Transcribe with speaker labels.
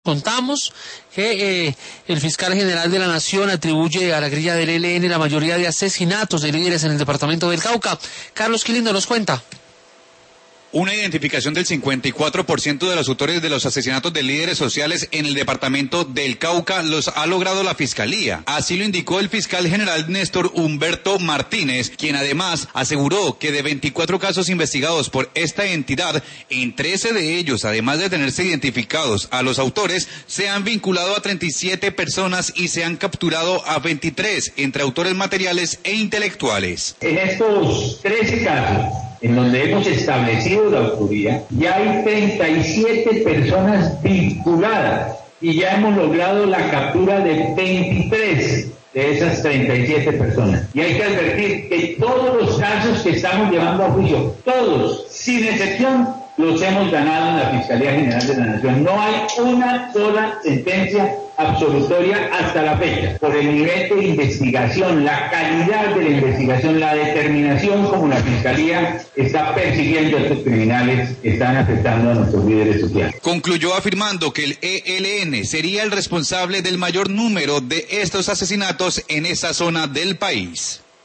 Speaker 1: Contamos que el fiscal general de la Nación atribuye a la guerrilla del ELN la mayoría de asesinatos de líderes en el departamento del Cauca. Carlos Quilindo nos cuenta.
Speaker 2: Una identificación del 54% de los autores de los asesinatos de líderes sociales en el departamento del Cauca los ha logrado la Fiscalía. Así lo indicó el fiscal general Néstor Humberto Martínez, quien además aseguró que de 24 casos investigados por esta entidad, en 13 de ellos, además de tenerse identificados a los autores, se han vinculado a 37 personas y se han capturado a 23 entre autores materiales e intelectuales.
Speaker 3: En estos 13 casos, en donde hemos establecido la autoría, ya hay 37 personas vinculadas y ya hemos logrado la captura de 23 de esas 37 personas. Y hay que advertir que todos los casos que estamos llevando a juicio, todos, sin excepción, los hemos ganado en la Fiscalía General de la Nación. No hay una sola sentencia absolutoria hasta la fecha, por el nivel de investigación, la calidad de la investigación, la determinación como la Fiscalía está persiguiendo a estos criminales que están afectando a nuestros líderes sociales.
Speaker 2: Concluyó afirmando que el ELN sería el responsable del mayor número de estos asesinatos en esa zona del país.